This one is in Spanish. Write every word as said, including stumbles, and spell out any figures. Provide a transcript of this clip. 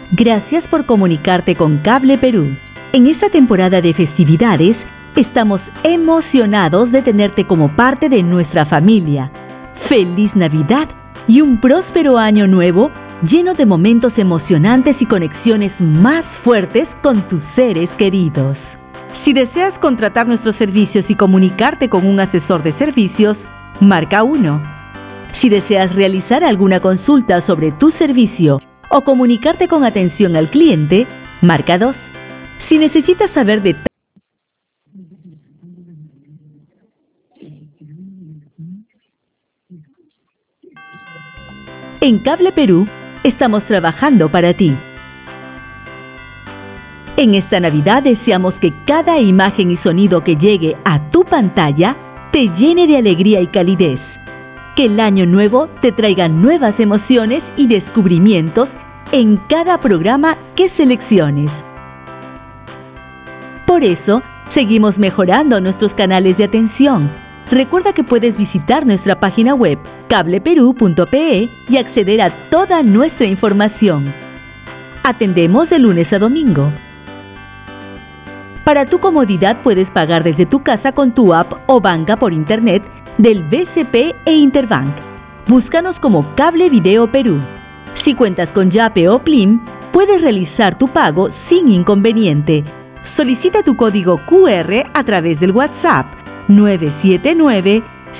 Gracias por comunicarte con Cable Perú. En esta temporada de festividades, estamos emocionados de tenerte como parte de nuestra familia. ¡Feliz Navidad y un próspero año nuevo lleno de momentos emocionantes y conexiones más fuertes con tus seres queridos! Si deseas contratar nuestros servicios y comunicarte con un asesor de servicios, marca uno. Si deseas realizar alguna consulta sobre tu servicio o comunicarte con atención al cliente, marca dos. Si necesitas saber detalles en Cable Perú, estamos trabajando para ti. En esta Navidad deseamos que cada imagen y sonido que llegue a tu pantalla te llene de alegría y calidez. Que el año nuevo te traiga nuevas emociones y descubrimientos en cada programa que selecciones. Por eso, seguimos mejorando nuestros canales de atención. Recuerda que puedes visitar nuestra página web cable perú punto pe y acceder a toda nuestra información. Atendemos de lunes a domingo. Para tu comodidad puedes pagar desde tu casa con tu app o banca por internet del B C P e Interbank. Búscanos como Cable Video Perú. Si cuentas con Yape o Plim, puedes realizar tu pago sin inconveniente. Solicita tu código Q R a través del WhatsApp nueve siete nueve,